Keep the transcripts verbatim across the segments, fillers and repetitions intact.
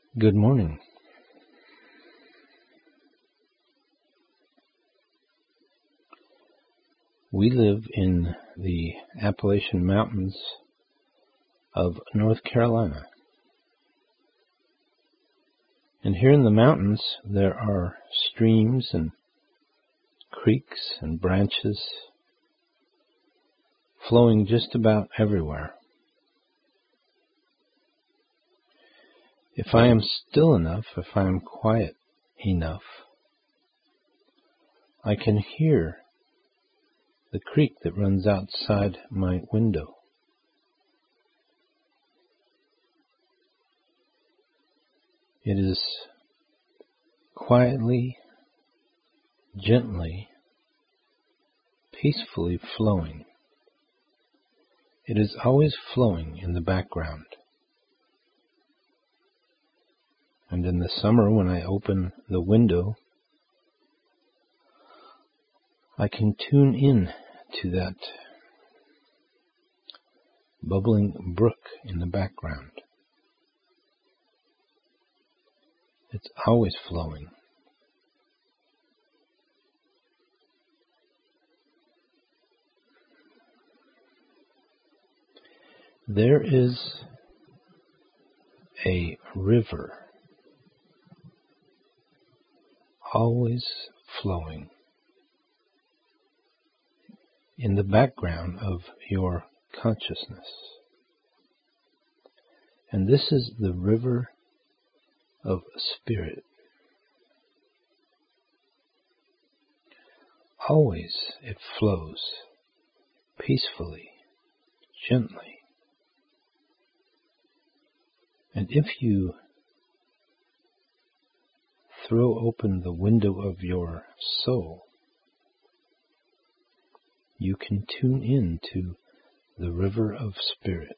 Good morning. We live in the Appalachian Mountains of North Carolina. And here in the mountains there are streams and creeks and branches flowing just about everywhere. If I am still enough, if I am quiet enough, I can hear the creek that runs outside my window. It is quietly, gently, peacefully flowing. It is always flowing in the background. And in the summer, when I open the window, I can tune in to that bubbling brook in the background. It's always flowing. There is a river always flowing in the background of your consciousness. And this is the river of spirit. Always it flows peacefully, gently. And if you throw open the window of your soul, you can tune in to the river of spirit.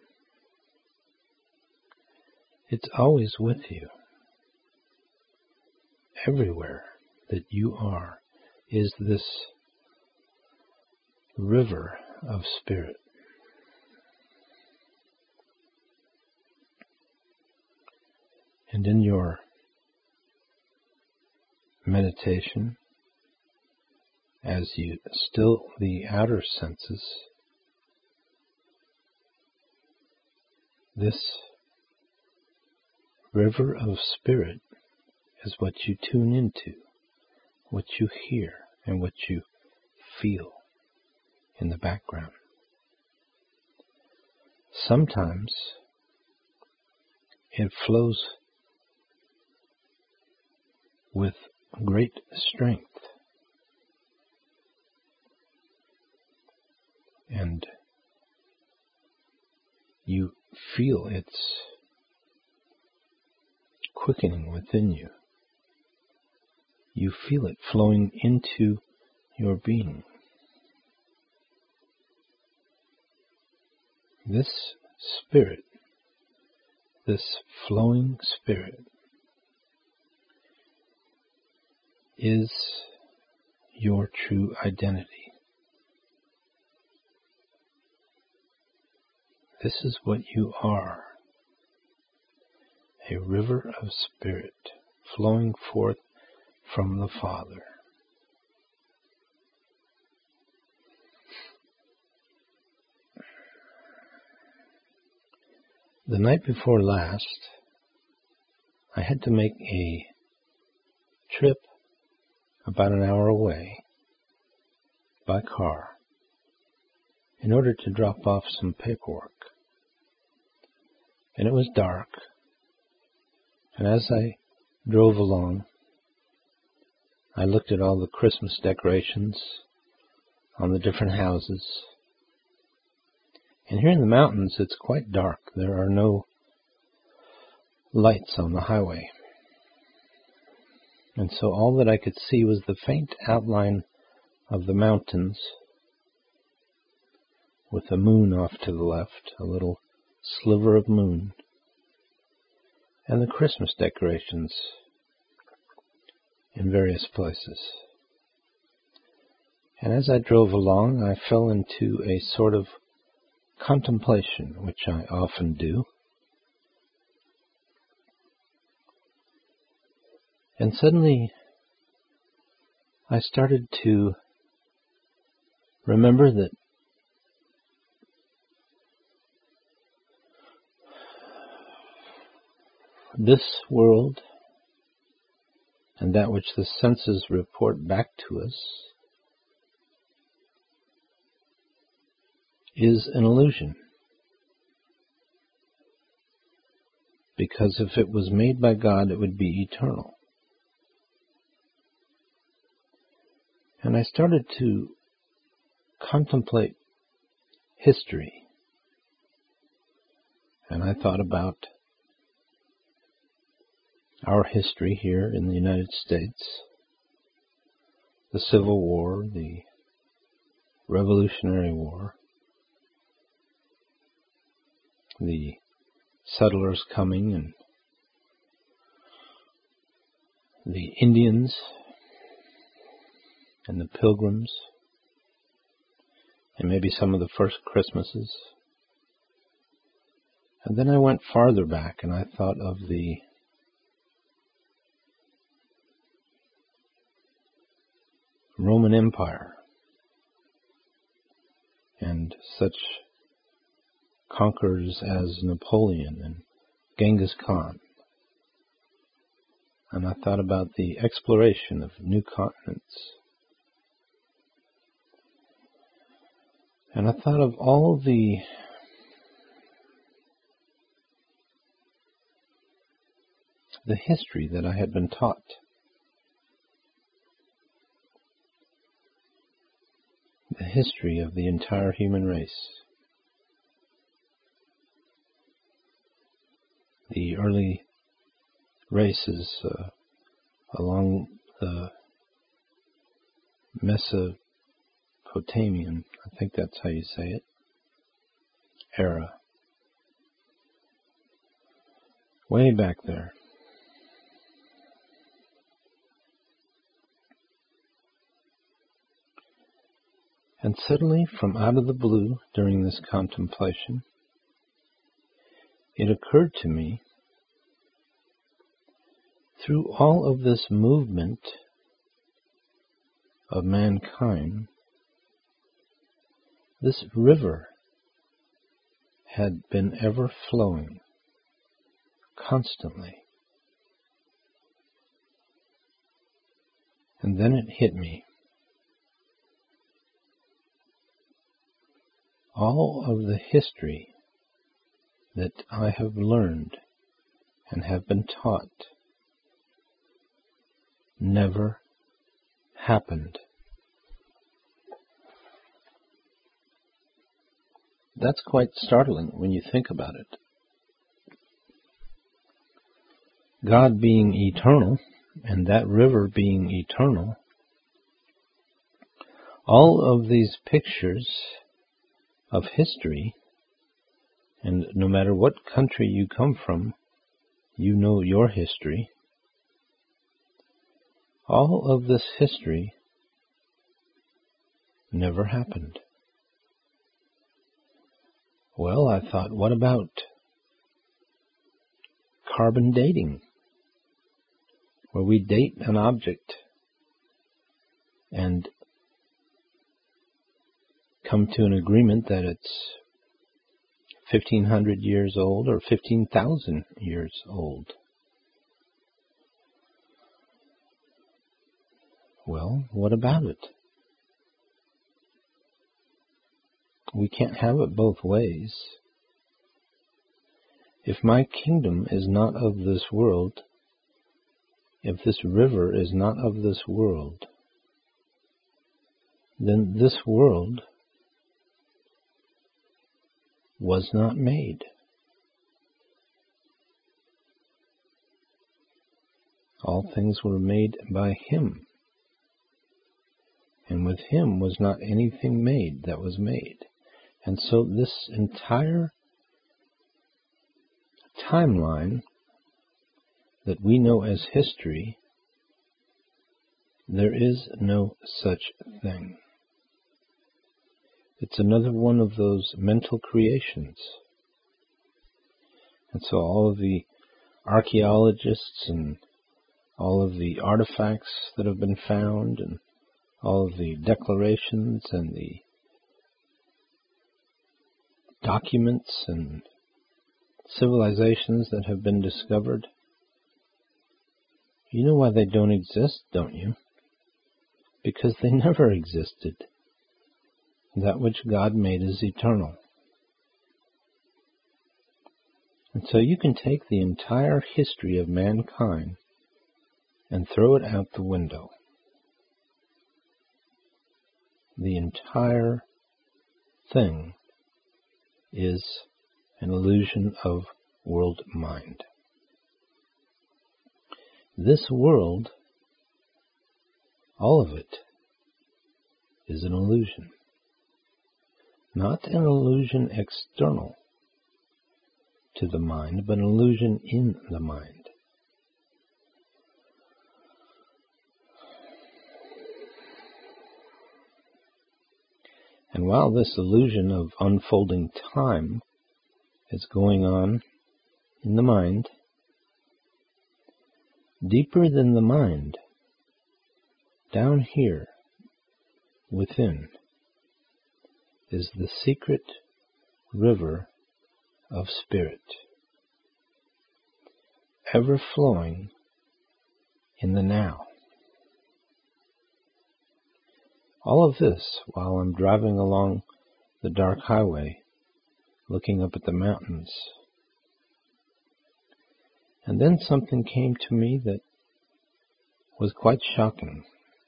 It's always with you. Everywhere that you are is this river of spirit. And in your meditation, as you still the outer senses, this river of spirit is what you tune into, what you hear, and what you feel in the background. Sometimes it flows with great strength, and you feel its quickening within you. You feel it flowing into your being. This spirit, this flowing spirit, is your true identity. This is what you are, a river of spirit flowing forth from the Father. The night before last, I had to make a trip about an hour away by car in order to drop off some paperwork. And it was dark, and as I drove along, I looked at all the Christmas decorations on the different houses. And here in the mountains, it's quite dark. There are no lights on the highway. And so all that I could see was the faint outline of the mountains with the moon off to the left, a little sliver of moon, and the Christmas decorations in various places. And as I drove along, I fell into a sort of contemplation, which I often do. And suddenly I started to remember that this world and that which the senses report back to us is an illusion. Because if it was made by God, it would be eternal. And I started to contemplate history. And I thought about our history here in the United States, the Civil War, the Revolutionary War, the settlers coming, and the Indians and the Pilgrims, and maybe some of the first Christmases. And then I went farther back and I thought of the Roman Empire and such conquerors as Napoleon and Genghis Khan. And I thought about the exploration of new continents. And I thought of all the the history that I had been taught. The history of the entire human race. The early races uh, along the Mesopotamian, I think that's how you say it, era. Way back there. And suddenly, from out of the blue, during this contemplation, it occurred to me, through all of this movement of mankind, this river had been ever flowing, constantly. And then it hit me. All of the history that I have learned and have been taught never happened. That's quite startling when you think about it. God being eternal, and that river being eternal, all of these pictures of history, and no matter what country you come from, you know your history. All of this history never happened. Well, I thought, what about carbon dating, where we date an object and come to an agreement that it's fifteen hundred years old or fifteen thousand years old. Well, what about it? We can't have it both ways. If my kingdom is not of this world, if this river is not of this world, then this world was not made. All things were made by Him, and with Him was not anything made that was made. And so this entire timeline that we know as history, there is no such thing. It's another one of those mental creations. And so all of the archaeologists and all of the artifacts that have been found and all of the declarations and the documents and civilizations that have been discovered. You know why they don't exist, don't you? Because they never existed. That which God made is eternal. And so you can take the entire history of mankind and throw it out the window. The entire thing is an illusion of world mind. This world, all of it, is an illusion. Not an illusion external to the mind, but an illusion in the mind. And while this illusion of unfolding time is going on in the mind, deeper than the mind, down here within, is the secret river of spirit, ever flowing in the now. All of this while I'm driving along the dark highway, looking up at the mountains. And then something came to me that was quite shocking.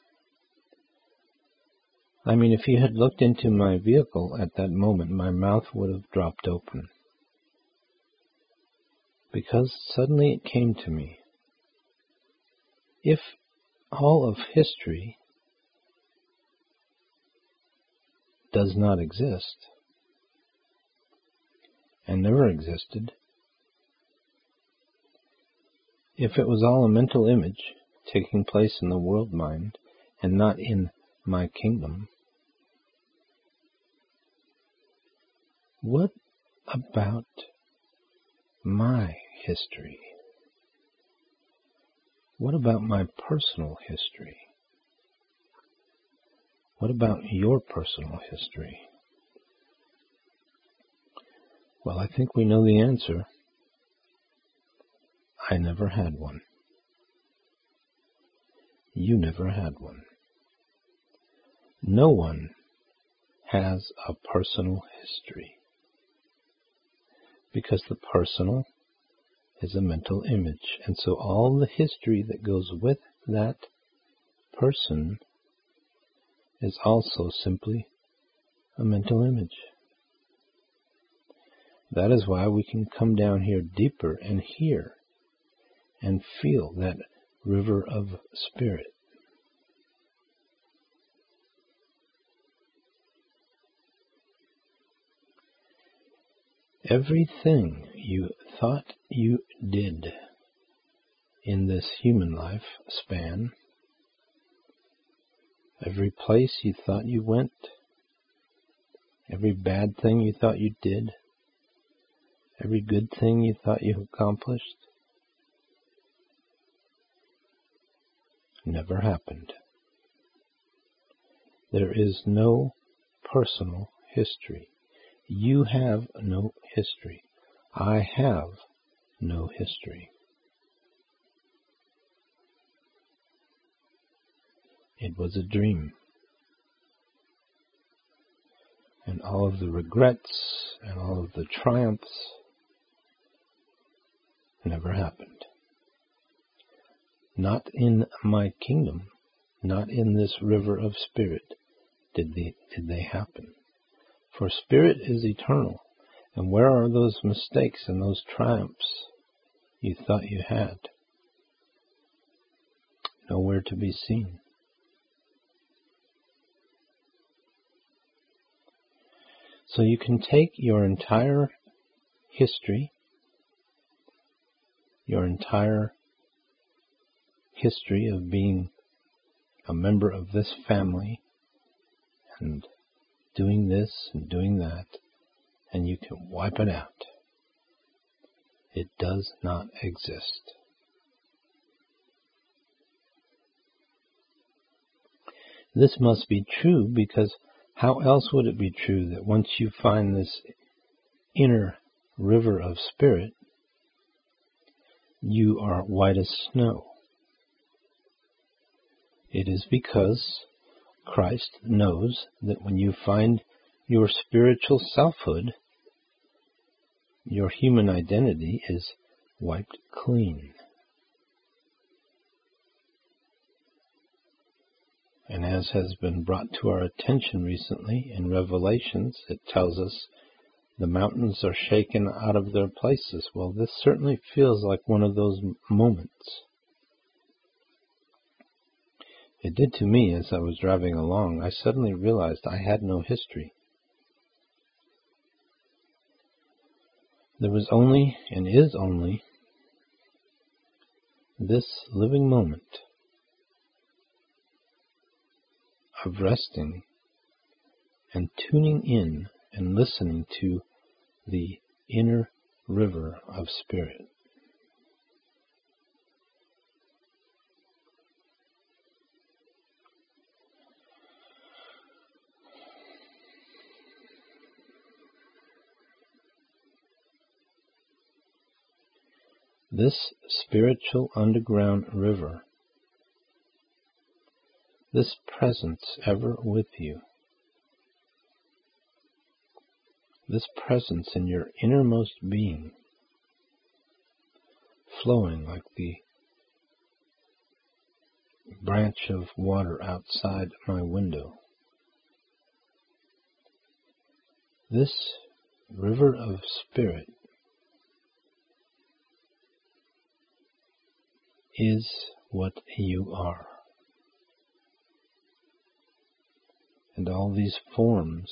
I mean, if you had looked into my vehicle at that moment, my mouth would have dropped open. Because suddenly it came to me, if all of history does not exist, and never existed, if it was all a mental image taking place in the world mind and not in my kingdom, what about my history? What about my personal history? What about your personal history? Well, I think we know the answer. I never had one. You never had one. No one has a personal history, because the personal is a mental image, and so all the history that goes with that person is also simply a mental image. That is why we can come down here deeper and hear and feel that river of spirit. Everything you thought you did in this human life span, every place you thought you went, every bad thing you thought you did, every good thing you thought you accomplished, never happened. There is no personal history. You have no history. I have no history. It was a dream. And all of the regrets and all of the triumphs never happened. Not in my kingdom, not in this river of spirit did they, did they happen. For spirit is eternal, and where are those mistakes and those triumphs you thought you had? Nowhere to be seen. So you can take your entire history, your entire history of being a member of this family and doing this and doing that, and you can wipe it out. It does not exist. This must be true, because how else would it be true that once you find this inner river of spirit, you are white as snow? It is because Christ knows that when you find your spiritual selfhood, your human identity is wiped clean. And as has been brought to our attention recently in Revelations, it tells us the mountains are shaken out of their places. Well, this certainly feels like one of those moments. It did to me as I was driving along. I suddenly realized I had no history. There was only, and is only, this living moment of resting and tuning in and listening to the inner river of spirit. This spiritual underground river, this presence ever with you, this presence in your innermost being, flowing like the branch of water outside my window. This river of spirit is what you are. And all these forms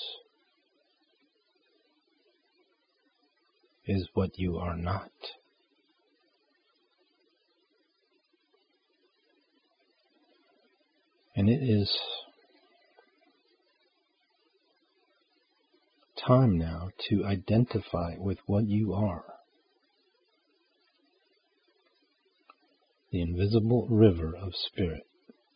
is what you are not. And it is time now to identify with what you are. The invisible river of spirit.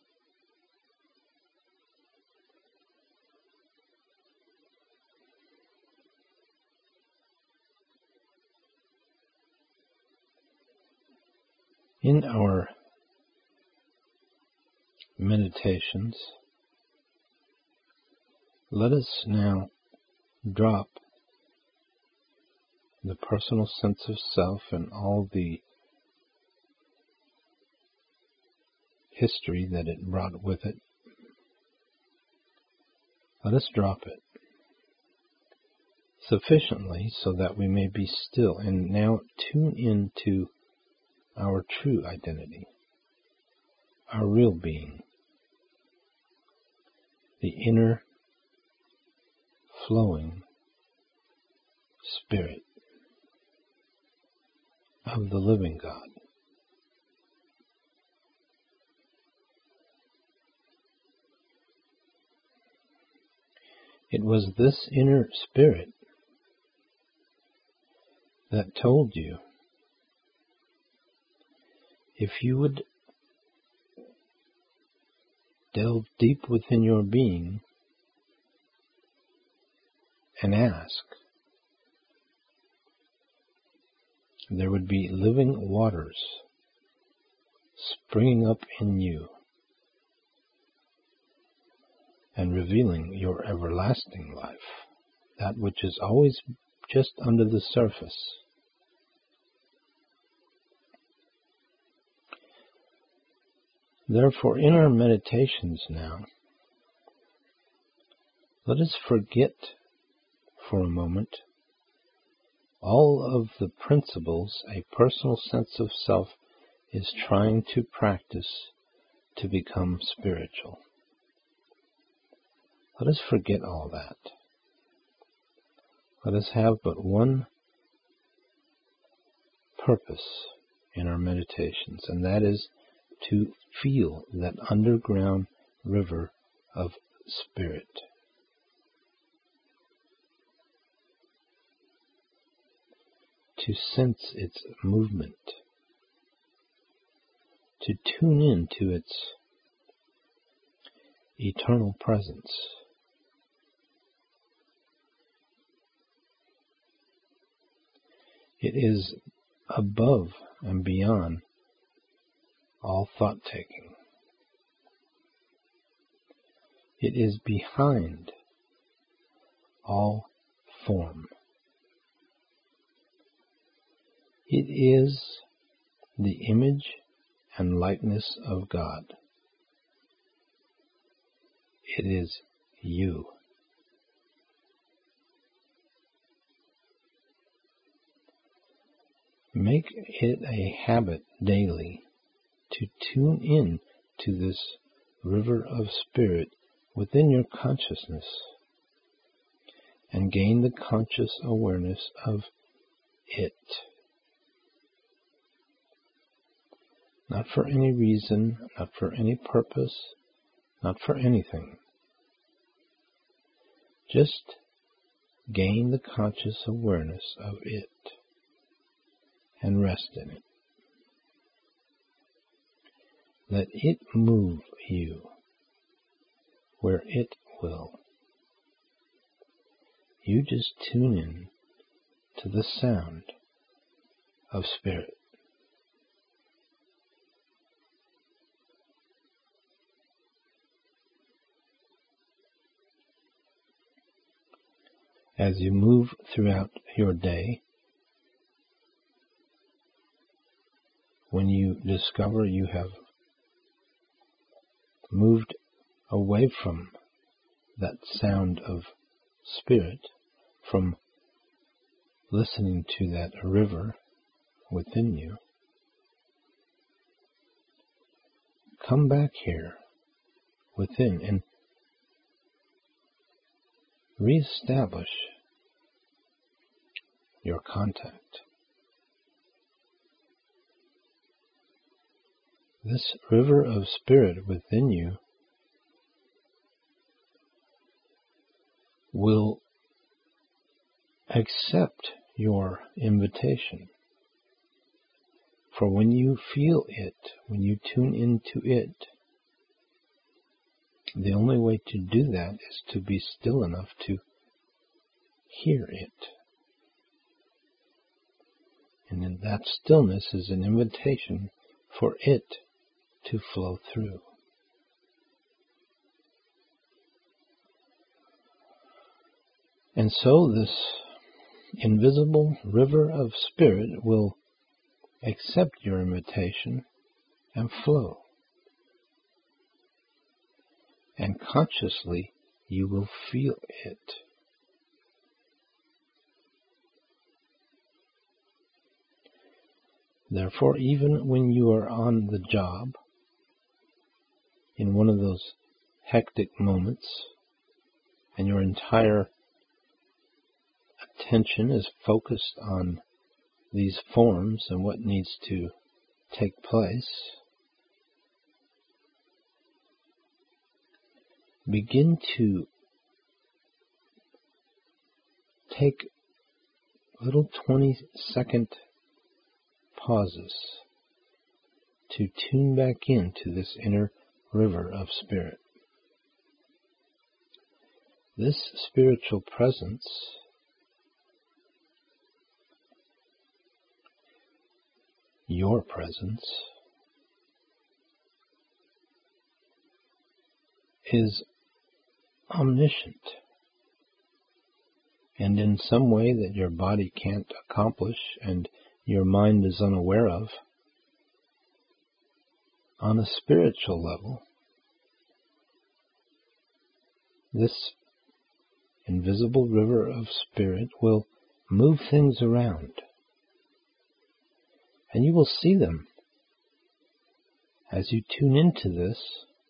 In our meditations, let us now drop the personal sense of self and all the history that it brought with it. Let us drop it sufficiently so that we may be still and now tune into our true identity, our real being, the inner flowing spirit of the living God. It was this inner spirit that told you, if you would delve deep within your being and ask, there would be living waters springing up in you and revealing your everlasting life, that which is always just under the surface. Therefore, in our meditations now, let us forget for a moment all of the principles a personal sense of self is trying to practice to become spiritual. Let us forget all that. Let us have but one purpose in our meditations, and that is to feel that underground river of spirit. To sense its movement. To tune in to its eternal presence. It is above and beyond all thought-taking. It is behind all form. It is the image and likeness of God. It is you. Make it a habit daily to tune in to this river of spirit within your consciousness and gain the conscious awareness of it. Not for any reason, not for any purpose, not for anything. Just gain the conscious awareness of it and rest in it. Let it move you where it will. You just tune in to the sound of spirit. As you move throughout your day, when you discover you have moved away from that sound of spirit, from listening to that river within you, come back here within and reestablish your contact. This river of spirit within you will accept your invitation. For when you feel it, when you tune into it, the only way to do that is to be still enough to hear it. And then that stillness is an invitation for it to flow through. And so this invisible river of spirit will accept your invitation and flow. And consciously you will feel it. Therefore, even when you are on the job, in one of those hectic moments, and your entire attention is focused on these forms and what needs to take place, begin to take little twenty second pauses to tune back into this inner river of spirit. This spiritual presence your presence is omniscient, and in some way that your body can't accomplish and your mind is unaware of. On a spiritual level, this invisible river of spirit will move things around, and you will see them. As you tune into this,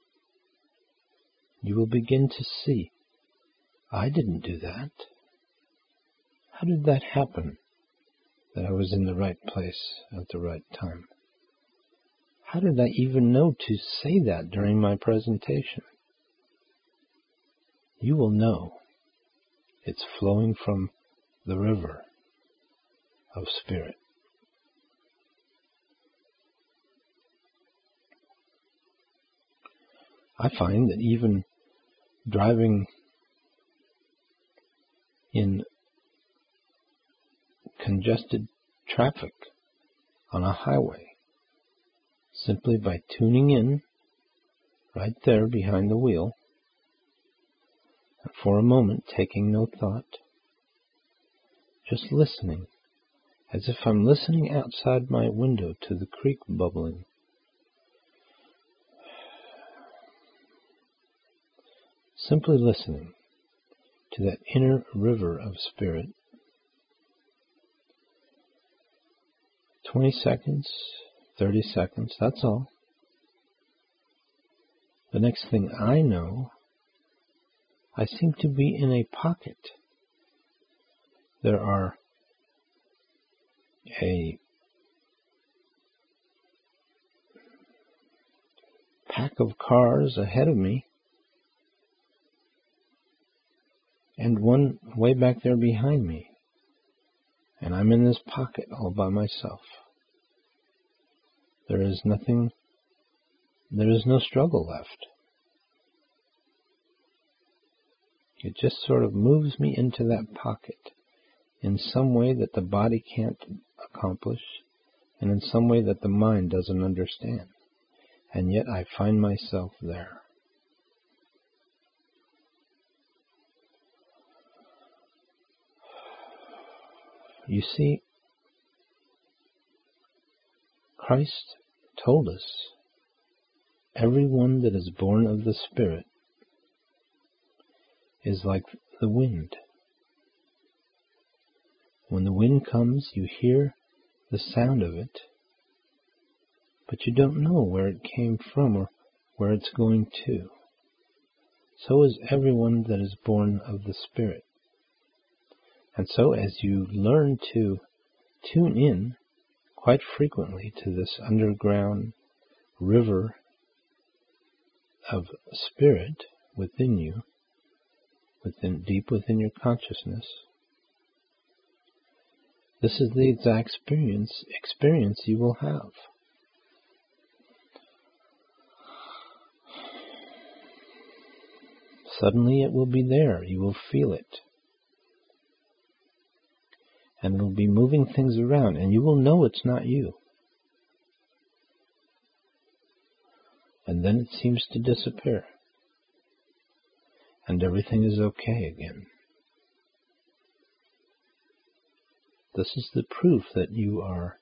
you will begin to see, I didn't do that. How did that happen, that I was in the right place at the right time? How did I even know to say that during my presentation? You will know it's flowing from the river of spirit. I find that even driving in congested traffic on a highway, simply by tuning in right there behind the wheel, and for a moment taking no thought, just listening, as if I'm listening outside my window to the creek bubbling. Simply listening to that inner river of spirit. twenty seconds, thirty seconds, that's all. The next thing I know, I seem to be in a pocket. There are a pack of cars ahead of me, and one way back there behind me, and I'm in this pocket all by myself. There is nothing, there is no struggle left. It just sort of moves me into that pocket in some way that the body can't accomplish, and in some way that the mind doesn't understand. And yet I find myself there. You see, Christ told us, everyone that is born of the Spirit is like the wind. When the wind comes, you hear the sound of it, but you don't know where it came from or where it's going to. So is everyone that is born of the Spirit. And so as you learn to tune in quite frequently to this underground river of spirit within you, within deep within your consciousness, this is the exact experience experience you will have. Suddenly it will be there. You will feel it. And it will be moving things around, and you will know it's not you. And then it seems to disappear. And everything is okay again. This is the proof that you are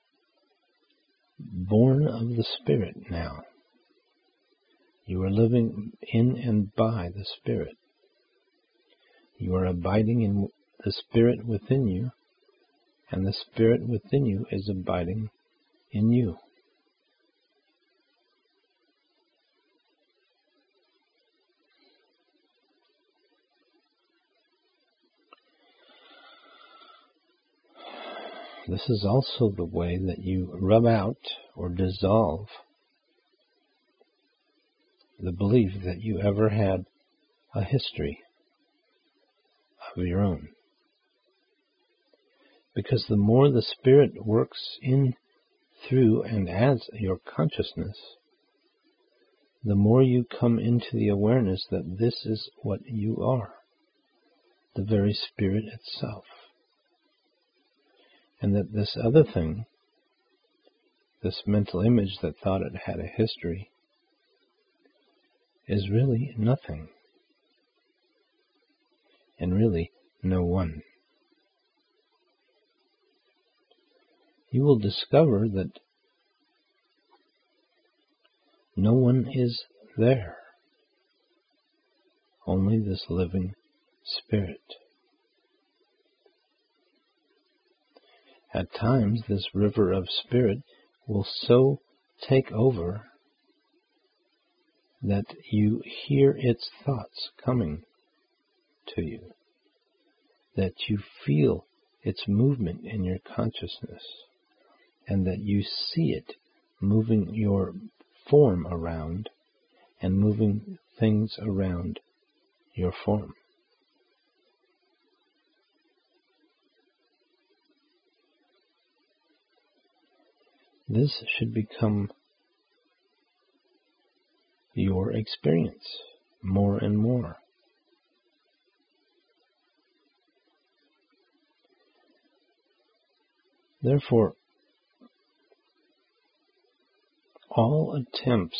born of the Spirit now. You are living in and by the Spirit. You are abiding in the Spirit within you, and the Spirit within you is abiding in you. This is also the way that you rub out or dissolve the belief that you ever had a history of your own. Because the more the Spirit works in, through, and as your consciousness, the more you come into the awareness that this is what you are, the very Spirit itself. And that this other thing, this mental image that thought it had a history, is really nothing, and really no one. You will discover that no one is there, only this living Spirit. At times, this river of Spirit will so take over that you hear its thoughts coming to you, that you feel its movement in your consciousness, and that you see it moving your form around and moving things around your form. This should become your experience more and more. Therefore, all attempts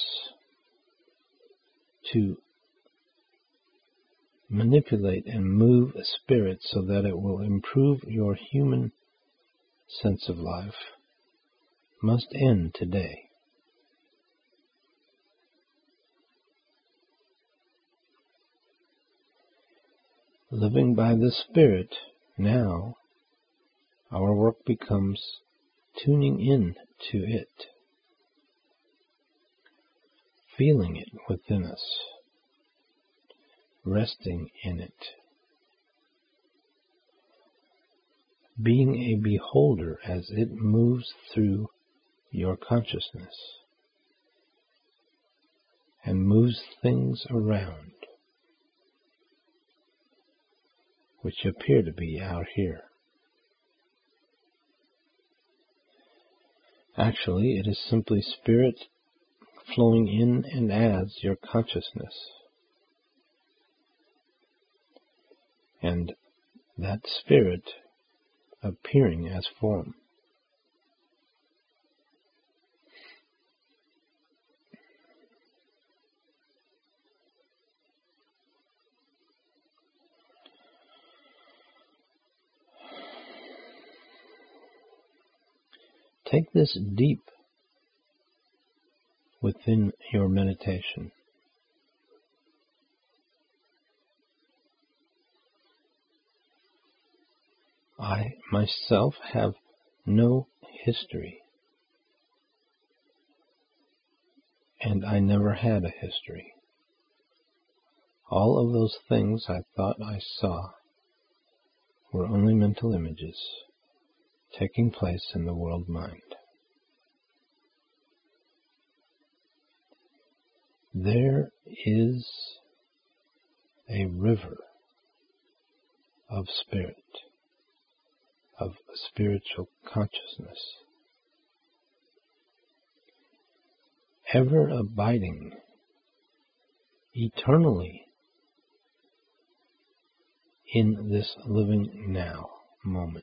to manipulate and move a spirit so that it will improve your human sense of life must end today. Living by the Spirit, now our work becomes tuning in to it, feeling it within us, resting in it, being a beholder as it moves through your consciousness and moves things around which appear to be out here. Actually, it is simply Spirit flowing in and as your consciousness. And that Spirit appearing as form. Take this deep within your meditation. I myself have no history, and I never had a history. All of those things I thought I saw were only mental images taking place in the world mind. There is a river of spirit, of spiritual consciousness, ever abiding eternally in this living now moment.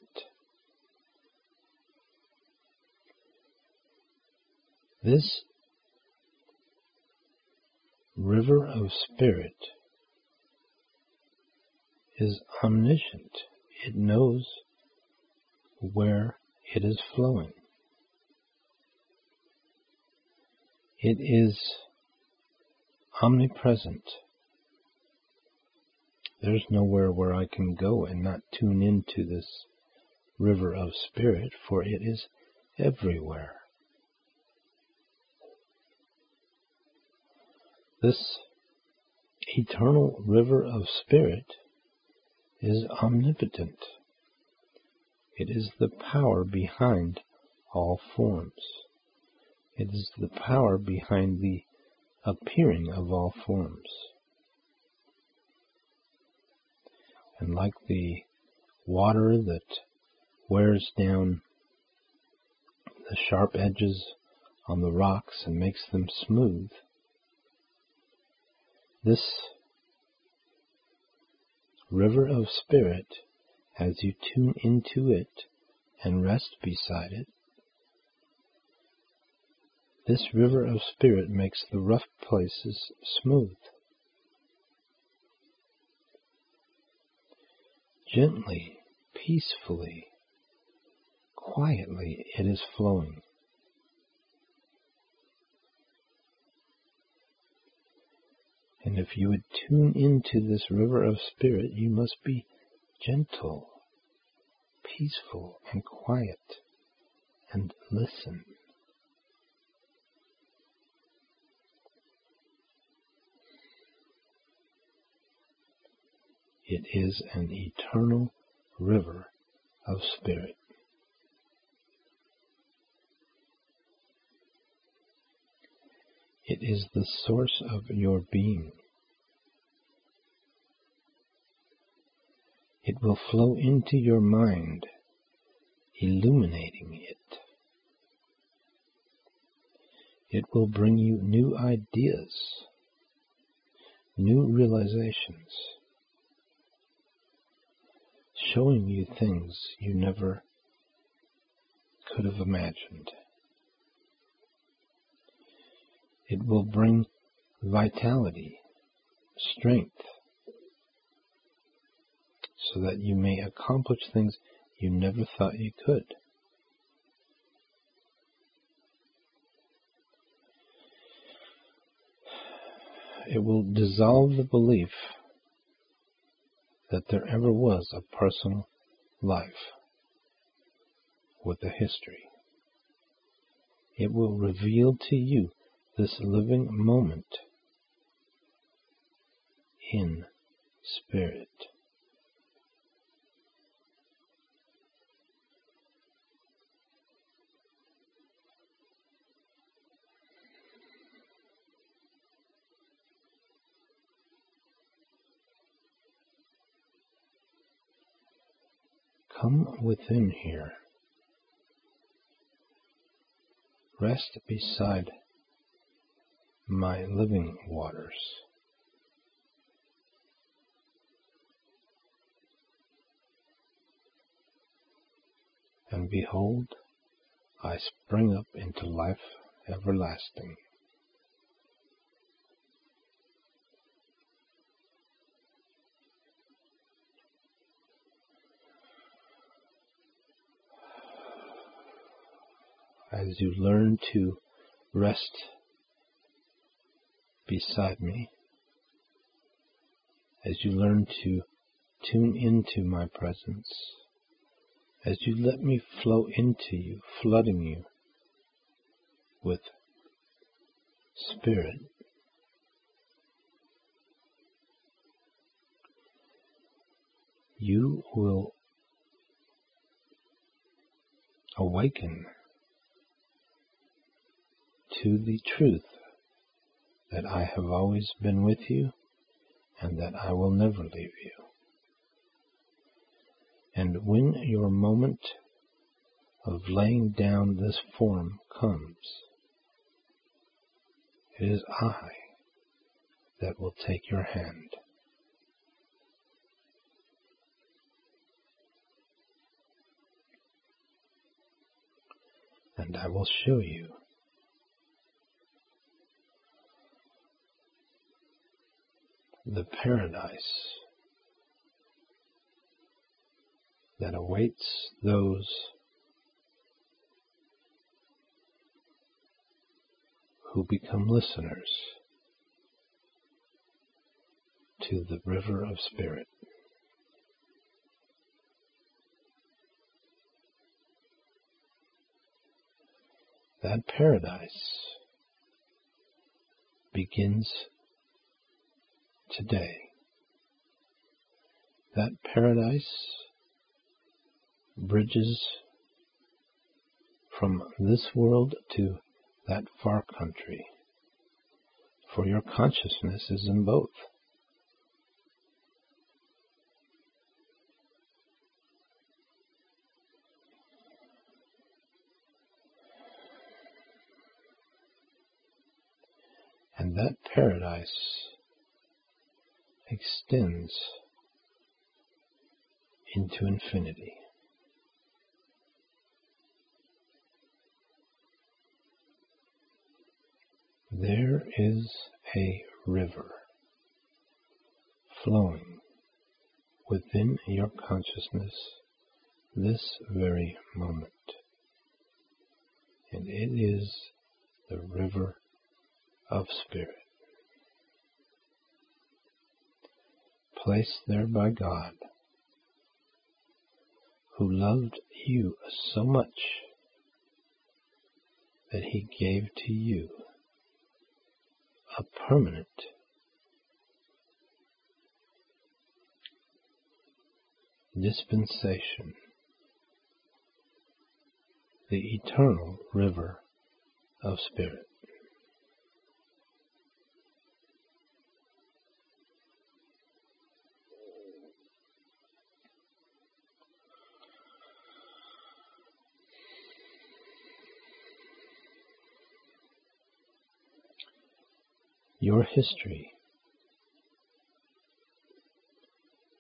This river of spirit is omniscient. It knows where it is flowing. It is omnipresent. There's nowhere where I can go and not tune into this river of spirit, for it is everywhere. This eternal river of spirit is omnipotent. It is the power behind all forms. It is the power behind the appearing of all forms. And like the water that wears down the sharp edges on the rocks and makes them smooth, this river of spirit, as you tune into it and rest beside it, this river of spirit makes the rough places smooth. Gently, peacefully, quietly it is flowing. And if you would tune into this river of spirit, you must be gentle, peaceful, and quiet, and listen. It is an eternal river of spirit. It is the source of your being. It will flow into your mind, illuminating it. It will bring you new ideas, new realizations, showing you things you never could have imagined. It will bring vitality, strength, so that you may accomplish things you never thought you could. It will dissolve the belief that there ever was a personal life with a history. It will reveal to you this living moment in spirit. Come within here. Rest beside my living waters. And behold, I spring up into life everlasting. As you learn to rest beside me, as you learn to tune into my presence, as you let me flow into you, flooding you with spirit, you will awaken to the truth that I have always been with you and that I will never leave you. And when your moment of laying down this form comes, it is I that will take your hand. And I will show you the paradise that awaits those who become listeners to the river of spirit. That paradise begins today. That paradise bridges from this world to that far country, for your consciousness is in both. And that paradise extends into infinity. There is a river flowing within your consciousness this very moment, and it is the river of spirit, placed there by God, who loved you so much that he gave to you a permanent dispensation, the eternal river of spirit. Your history,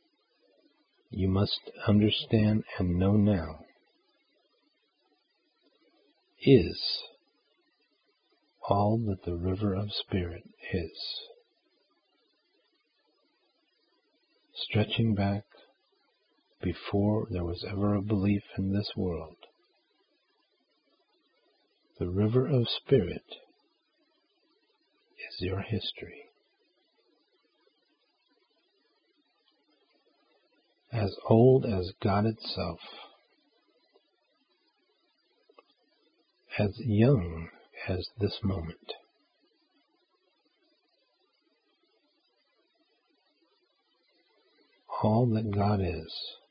you must understand and know now, is all that the river of spirit is. Stretching back before there was ever a belief in this world, the river of spirit is your history. As old as God itself, as young as this moment. All that God is,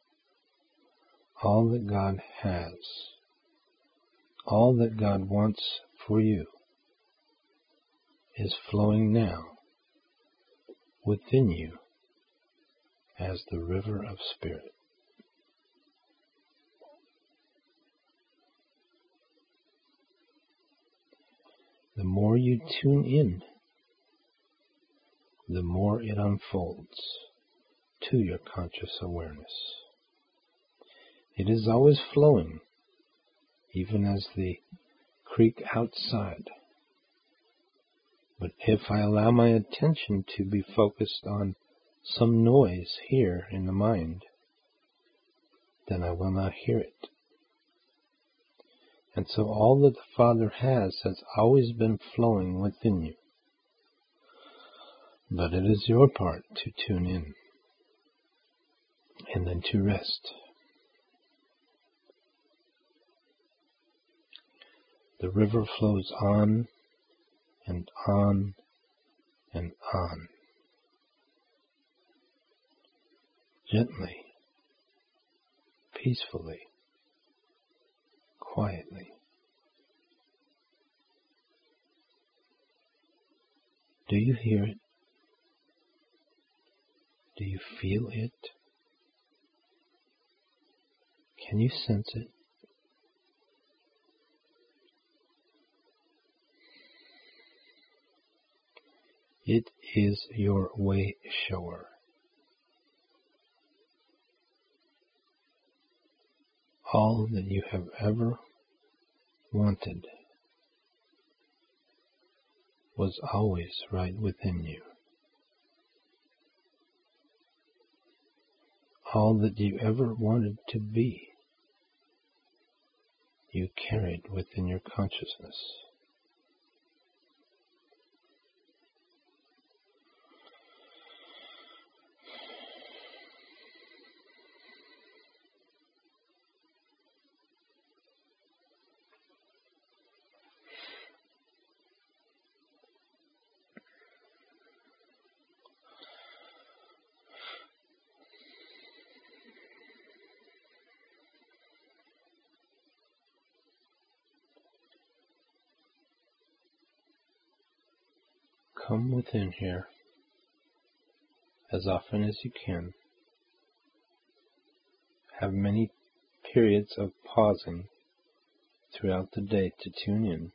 all that God has, all that God wants for you is flowing now within you as the river of spirit. The more you tune in, the more it unfolds to your conscious awareness. It is always flowing, even as the creek outside. But if I allow my attention to be focused on some noise here in the mind, then I will not hear it. And so all that the Father has has always been flowing within you. But it is your part to tune in and then to rest. The river flows on and on and on. Gently, peacefully, quietly. Do you hear it? Do you feel it? Can you sense it? It is your way shower. All that you have ever wanted was always right within you. All that you ever wanted to be, you carried within your consciousness. Come within here as often as you can. Have many periods of pausing throughout the day to tune in.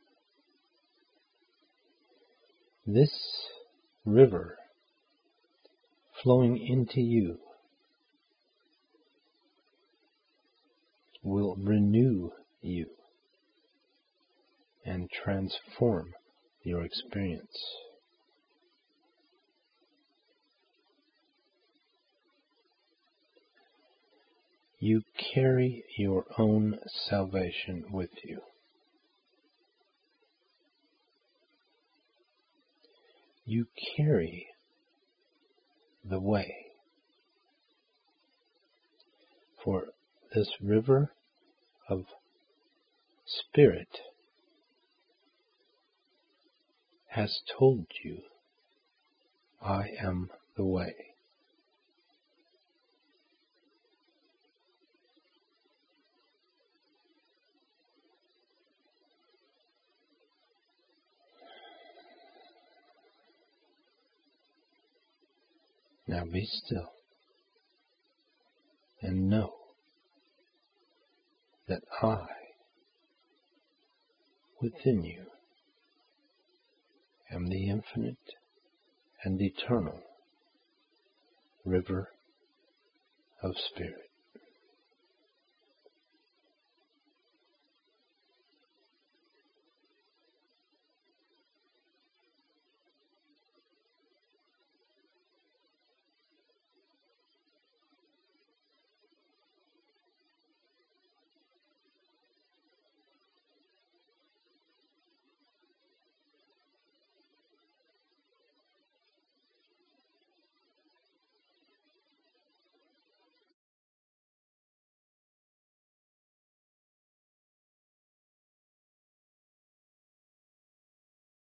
This river flowing into you will renew you and transform your experience. You carry your own salvation with you. You carry the way. For this river of spirit has told you, I am the way. Now be still and know that I, within you, am the infinite and eternal river of spirit.